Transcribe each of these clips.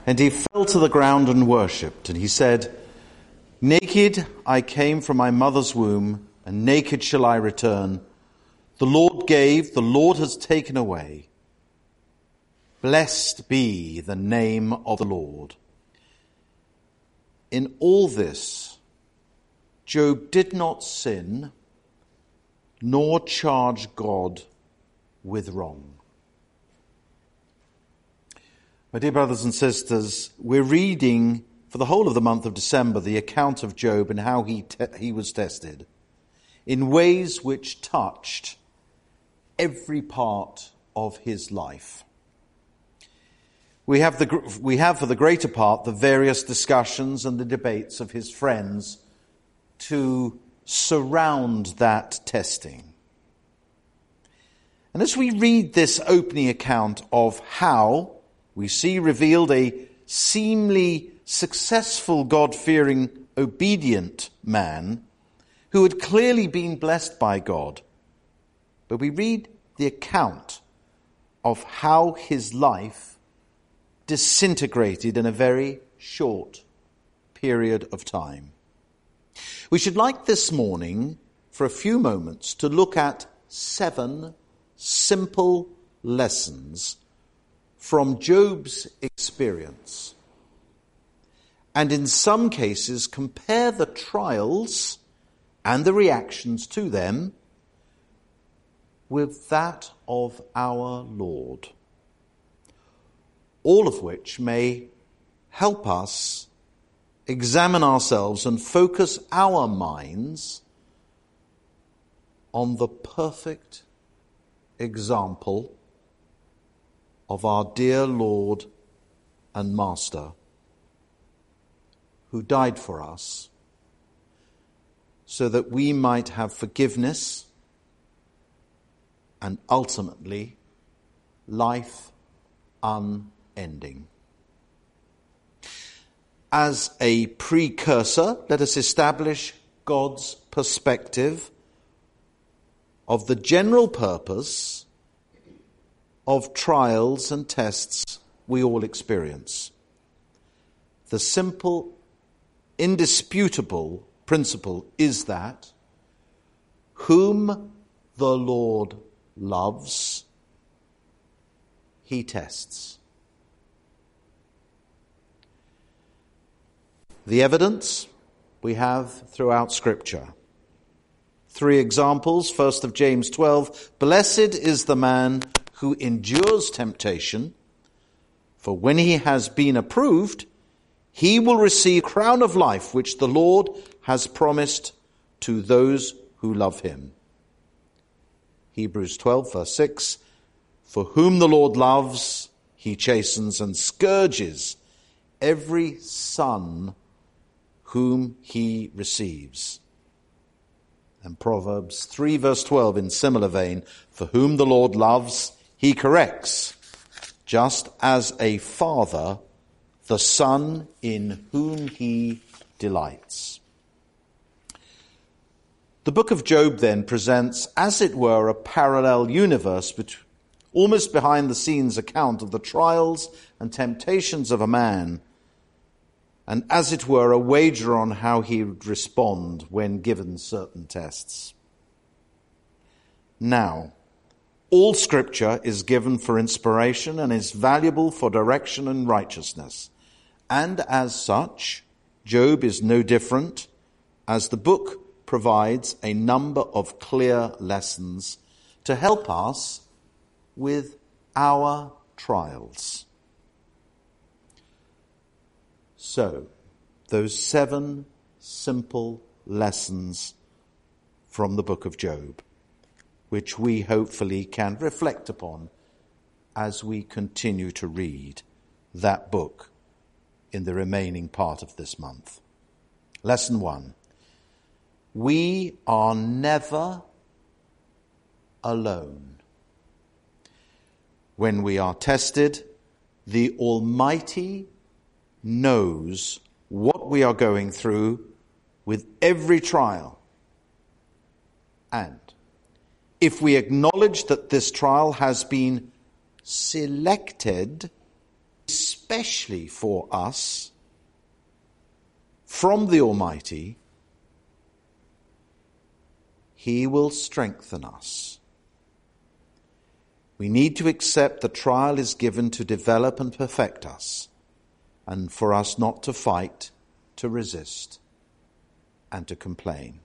And he fell to the ground and worshipped. And he said, "Naked I came from my mother's womb, and naked shall I return. The Lord gave, the Lord has taken away. Blessed be the name of the Lord." In all this, Job did not sin, nor charge God with wrong. My dear brothers and sisters, we're reading for the whole of the month of December the account of Job and how he was tested in ways which touched every part of his life. We have for the greater part the various discussions and the debates of his friends to surround that testing. And as we read this opening account of how we see revealed a seemingly successful, God-fearing, obedient man who had clearly been blessed by God, but we read the account of how his life disintegrated in a very short period of time. We should like this morning, for a few moments, to look at 7 simple lessons from Job's experience, and in some cases compare the trials and the reactions to them with that of our Lord, all of which may help us examine ourselves and focus our minds on the perfect example of our dear Lord and Master, who died for us so that we might have forgiveness and ultimately life unending. As a precursor, let us establish God's perspective of the general purpose of trials and tests we all experience. The simple, indisputable principle is that whom the Lord loves, he tests. The evidence we have throughout Scripture. 3 examples. First of James 12, "Blessed is the man who endures temptation, for when he has been approved, he will receive a crown of life which the Lord has promised to those who love him." Hebrews 12, verse 6, "For whom the Lord loves, he chastens and scourges every son whom he receives." And Proverbs 3, verse 12, in similar vein, "For whom the Lord loves, he corrects, just as a father the son in whom he delights." The book of Job then presents, as it were, a parallel universe, almost behind the scenes account of the trials and temptations of a man, and as it were, a wager on how he would respond when given certain tests. Now, all Scripture is given for inspiration and is valuable for direction and righteousness. And as such, Job is no different, as the book provides a number of clear lessons to help us with our trials. So, those 7 simple lessons from the book of Job, which we hopefully can reflect upon as we continue to read that book in the remaining part of this month. Lesson 1. We are never alone. When we are tested, the Almighty knows what we are going through with every trial. And if we acknowledge that this trial has been selected especially for us from the Almighty, he will strengthen us. We need to accept the trial is given to develop and perfect us, and for us not to fight, to resist, and to complain.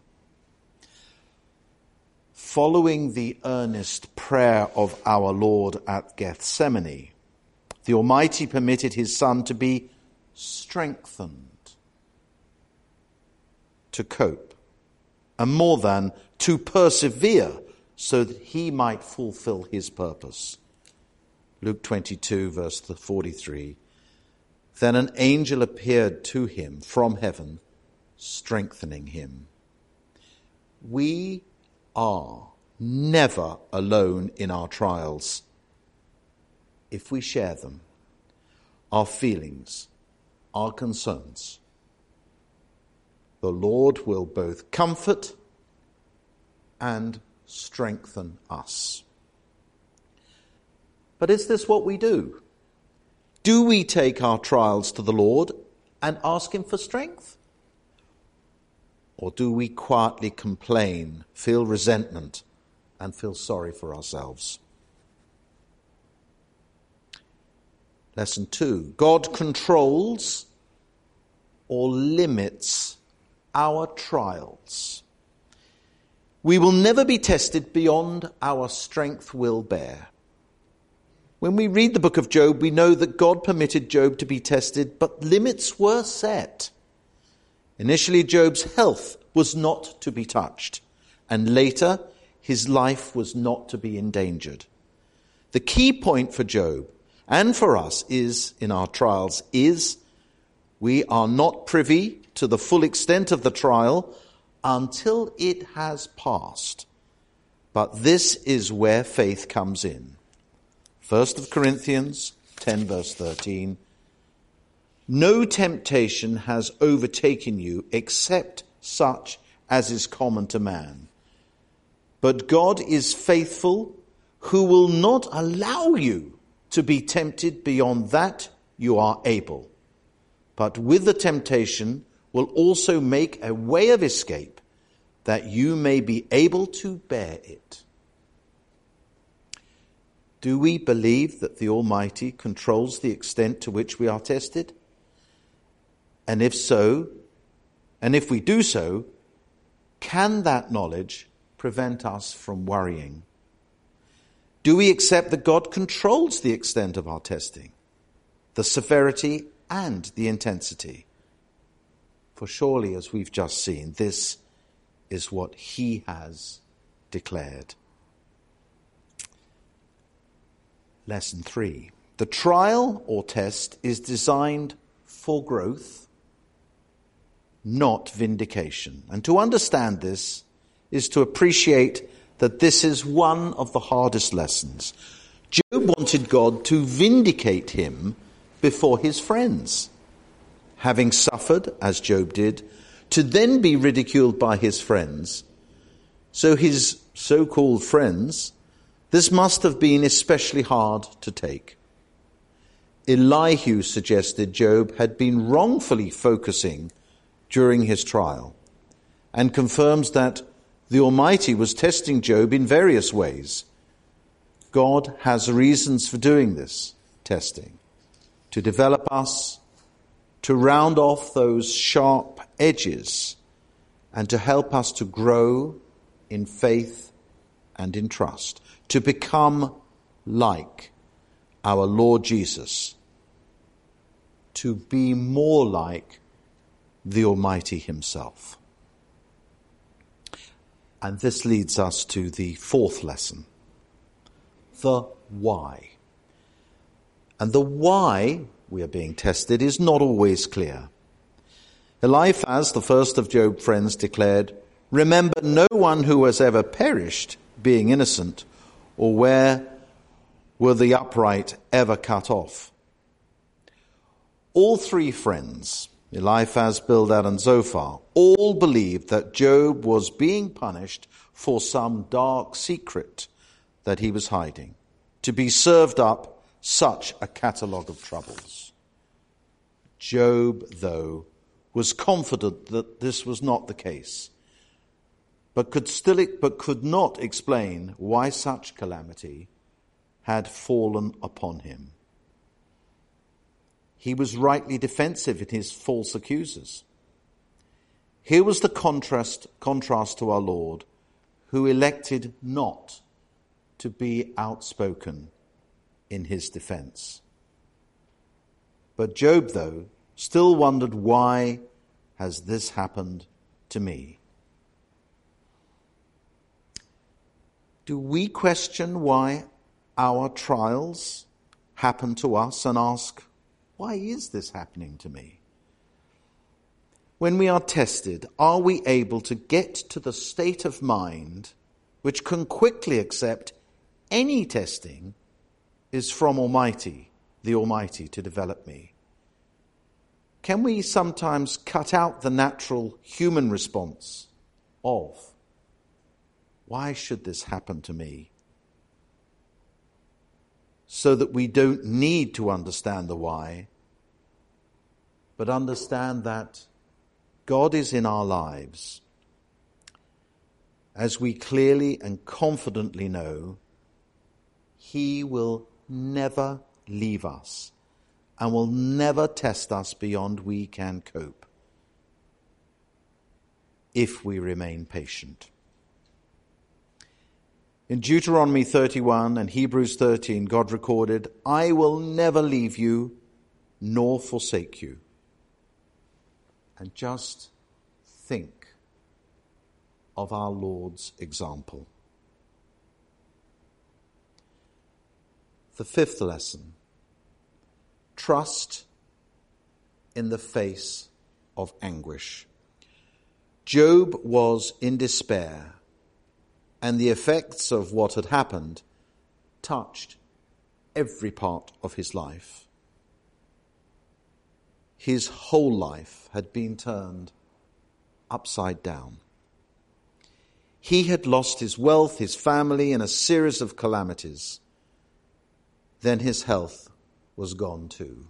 Following the earnest prayer of our Lord at Gethsemane, the Almighty permitted his Son to be strengthened to cope, and more than to persevere, so that he might fulfill his purpose. Luke 22, verse 43. Then an angel appeared to him from heaven, strengthening him. We are never alone in our trials if we share them, our feelings, our concerns. The Lord will both comfort and strengthen us. But is this what we do? Do we take our trials to the Lord and ask him for strength? Or do we quietly complain, feel resentment, and feel sorry for ourselves? Lesson 2. God controls or limits our trials. We will never be tested beyond our strength will bear. When we read the book of Job, we know that God permitted Job to be tested, but limits were set. Initially, Job's health was not to be touched, and later, his life was not to be endangered. The key point for Job and for us in our trials is we are not privy to the full extent of the trial until it has passed. But this is where faith comes in. 1 Corinthians 10, verse 13. No temptation has overtaken you except such as is common to man. But God is faithful, who will not allow you to be tempted beyond that you are able, but with the temptation will also make a way of escape, that you may be able to bear it. Do we believe that the Almighty controls the extent to which we are tested? And if so, and if we do so, can that knowledge prevent us from worrying? Do we accept that God controls the extent of our testing, the severity and the intensity? For surely, as we've just seen, this is what he has declared. Lesson 3. The trial or test is designed for growth, not vindication. And to understand this is to appreciate that this is one of the hardest lessons. Job wanted God to vindicate him before his friends. Having suffered, as Job did, to then be ridiculed by his friends. So his so-called friends, this must have been especially hard to take. Elihu suggested Job had been wrongfully focusing during his trial, and confirms that the Almighty was testing Job in various ways. God has reasons for doing this testing, to develop us, to round off those sharp edges, and to help us to grow in faith and in trust, to become like our Lord Jesus, to be more like the Almighty himself. And this leads us to the fourth lesson, the why. And the why we are being tested is not always clear. Eliphaz, the first of Job's friends, declared, "Remember no one who has ever perished being innocent, or where were the upright ever cut off?" All three friends, Eliphaz, Bildad, and Zophar, all believed that Job was being punished for some dark secret that he was hiding, to be served up such a catalogue of troubles. Job, though, was confident that this was not the case, but could not explain why such calamity had fallen upon him. He was rightly defensive in his false accusers. Here was the contrast to our Lord, who elected not to be outspoken in his defense. But Job, though, still wondered, why has this happened to me? Do we question why our trials happen to us and ask, why is this happening to me? When we are tested, are we able to get to the state of mind which can quickly accept any testing is from the Almighty to develop me? Can we sometimes cut out the natural human response of, why should this happen to me? So that we don't need to understand the why, but understand that God is in our lives. As we clearly and confidently know, he will never leave us and will never test us beyond we can cope if we remain patient. In Deuteronomy 31 and Hebrews 13, God recorded, I will never leave you nor forsake you. And just think of our Lord's example. The fifth lesson: trust in the face of anguish. Job was in despair, and the effects of what had happened touched every part of his life. His whole life had been turned upside down. He had lost his wealth, his family, in a series of calamities. Then his health was gone too.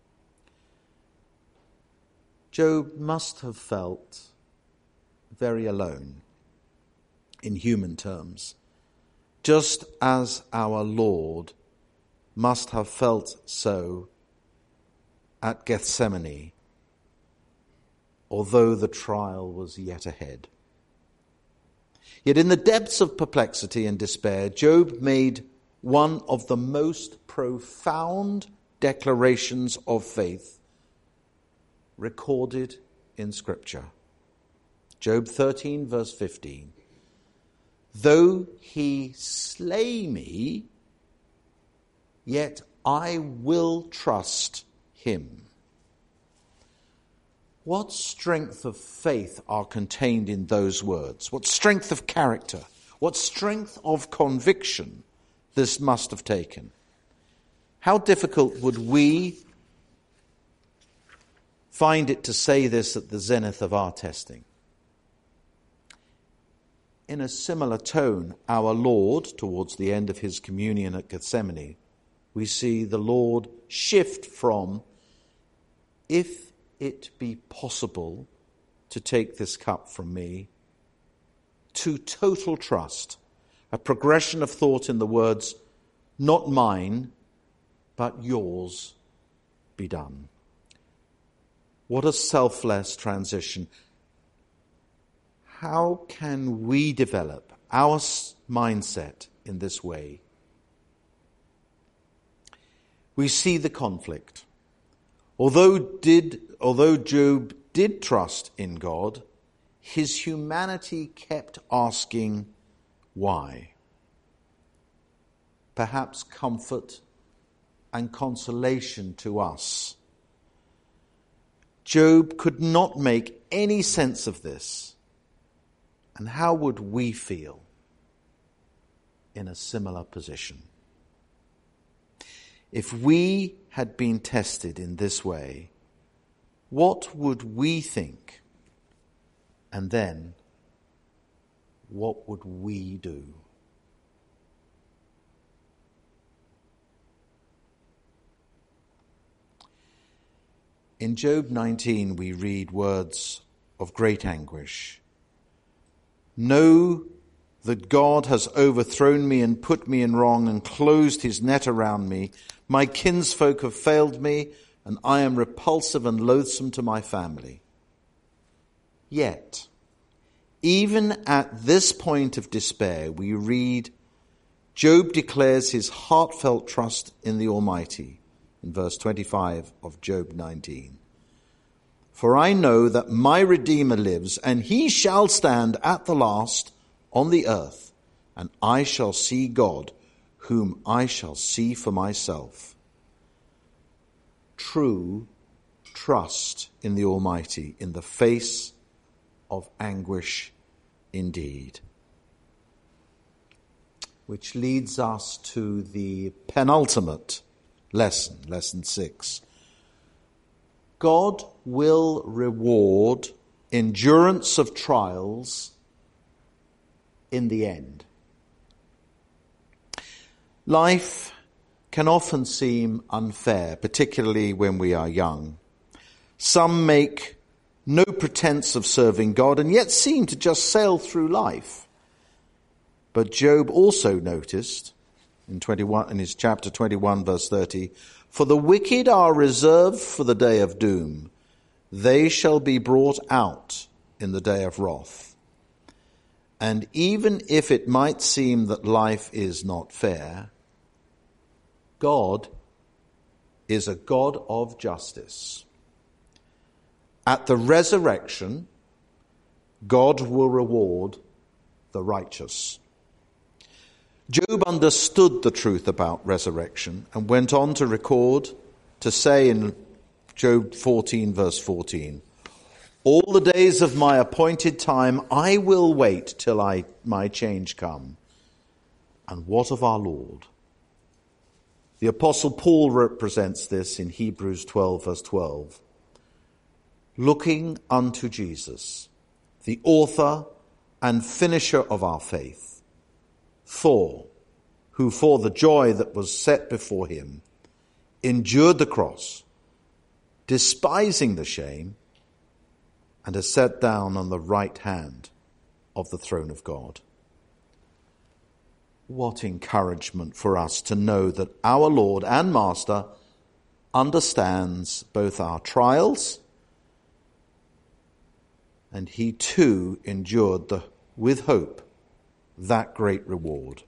Job must have felt very alone in human terms, just as our Lord must have felt so at Gethsemane, although the trial was yet ahead. Yet in the depths of perplexity and despair, Job made one of the most profound declarations of faith recorded in Scripture. Job 13, verse 15. Though he slay me, yet I will trust him. What strength of faith are contained in those words? What strength of character? What strength of conviction this must have taken? How difficult would we find it to say this at the zenith of our testing? In a similar tone, our Lord, towards the end of his communion at Gethsemane, we see the Lord shift from, if it be possible to take this cup from me, to total trust, a progression of thought in the words, not mine, but yours be done. What a selfless transition. How can we develop our mindset in this way? We see the conflict. Although Job did trust in God, his humanity kept asking why. Perhaps comfort and consolation to us. Job could not make any sense of this. And how would we feel in a similar position? If we had been tested in this way, what would we think? And then, what would we do? In Job 19, we read words of great anguish. Know that God has overthrown me and put me in wrong and closed his net around me. My kinsfolk have failed me, and I am repulsive and loathsome to my family. Yet, even at this point of despair, we read Job declares his heartfelt trust in the Almighty in verse 25 of Job 19. For I know that my Redeemer lives, and he shall stand at the last on the earth, and I shall see God, whom I shall see for myself. True trust in the Almighty in the face of anguish indeed. Which leads us to the penultimate lesson, lesson 6. God will reward endurance of trials in the end. Life can often seem unfair, particularly when we are young. Some make no pretense of serving God and yet seem to just sail through life. But Job also noticed in his chapter 21, verse 30, for the wicked are reserved for the day of doom. They shall be brought out in the day of wrath. And even if it might seem that life is not fair, God is a God of justice. At the resurrection, God will reward the righteous. Job understood the truth about resurrection and went on to say in Job 14, verse 14, all the days of my appointed time I will wait till my change come. And what of our Lord? The Apostle Paul represents this in Hebrews 12, verse 12. Looking unto Jesus, the author and finisher of our faith, who for the joy that was set before him endured the cross, despising the shame, and is set down on the right hand of the throne of God. What encouragement for us to know that our Lord and Master understands both our trials, and he too endured with hope that great reward.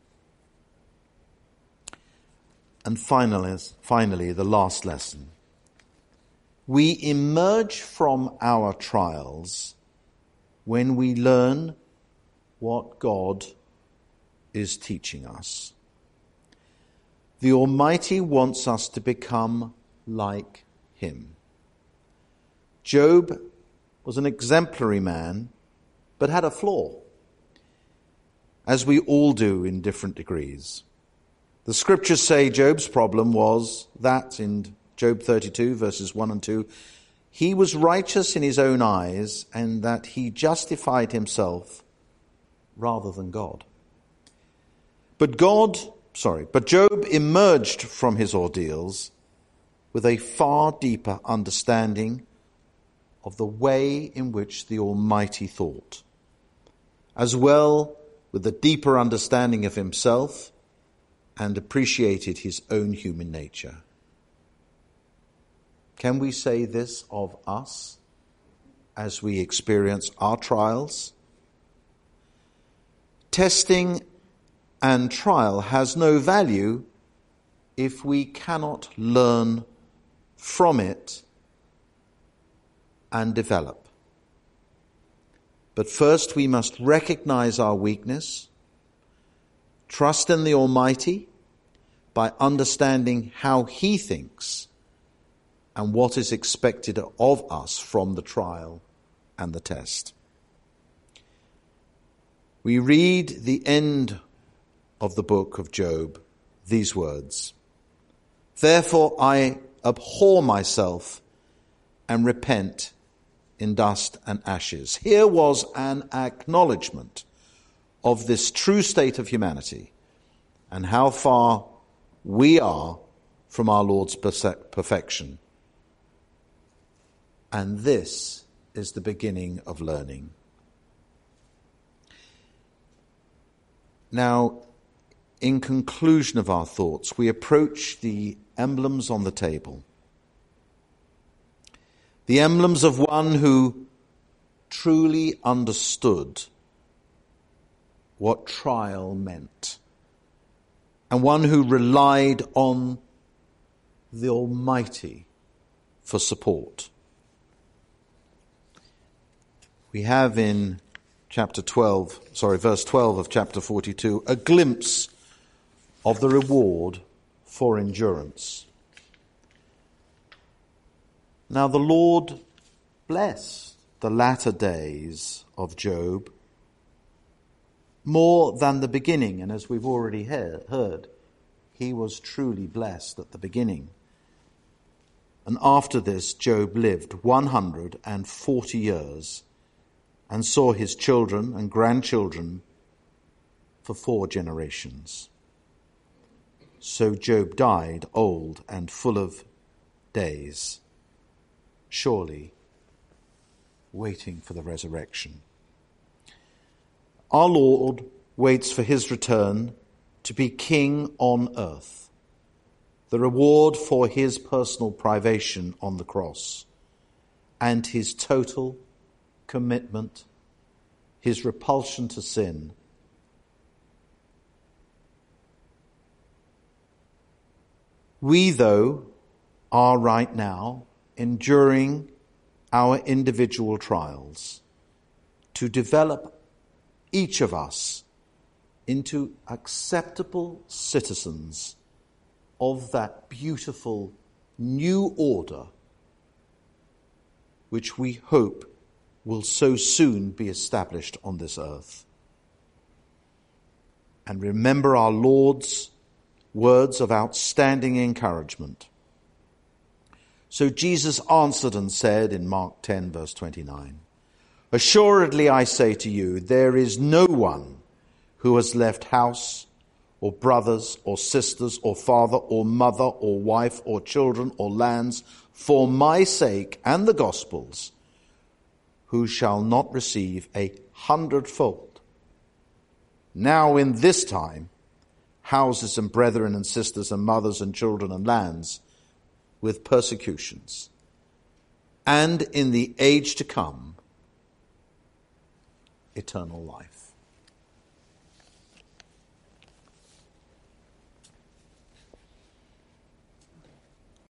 And finally, the last lesson. We emerge from our trials when we learn what God is teaching us. The Almighty wants us to become like him. Job was an exemplary man, but had a flaw, as we all do in different degrees. The scriptures say Job's problem was that in Job 32, verses 1 and 2, he was righteous in his own eyes and that he justified himself rather than God. But Job emerged from his ordeals with a far deeper understanding of the way in which the Almighty thought, as well with a deeper understanding of himself and appreciated his own human nature. Can we say this of us as we experience our trials? Testing and trial has no value if we cannot learn from it and develop. But first we must recognize our weakness, trust in the Almighty by understanding how he thinks and what is expected of us from the trial and the test. We read the end of the book of Job, these words, "Therefore I abhor myself and repent in dust and ashes." Here was an acknowledgement of this true state of humanity and how far we are from our Lord's perfection. And this is the beginning of learning. Now, in conclusion of our thoughts, we approach the emblems on the table. The emblems of one who truly understood what trial meant, and one who relied on the Almighty for support. We have in verse 12 of chapter 42, a glimpse of the reward for endurance. Now the Lord blessed the latter days of Job more than the beginning, and as we've already heard, he was truly blessed at the beginning. And after this, Job lived 140 years and saw his children and grandchildren for 4 generations. So Job died old and full of days, surely waiting for the resurrection. Our Lord waits for his return to be king on earth, the reward for his personal privation on the cross, and his total commitment, his repulsion to sin. We, though, are right now enduring our individual trials to develop each of us into acceptable citizens of that beautiful new order which we hope will so soon be established on this earth. And remember our Lord's words of outstanding encouragement. So Jesus answered and said in Mark 10, verse 29, "Assuredly I say to you, there is no one who has left house or brothers or sisters or father or mother or wife or children or lands for my sake and the gospel's, who shall not receive 100-fold. Now in this time, houses and brethren and sisters and mothers and children and lands with persecutions, and in the age to come, eternal life."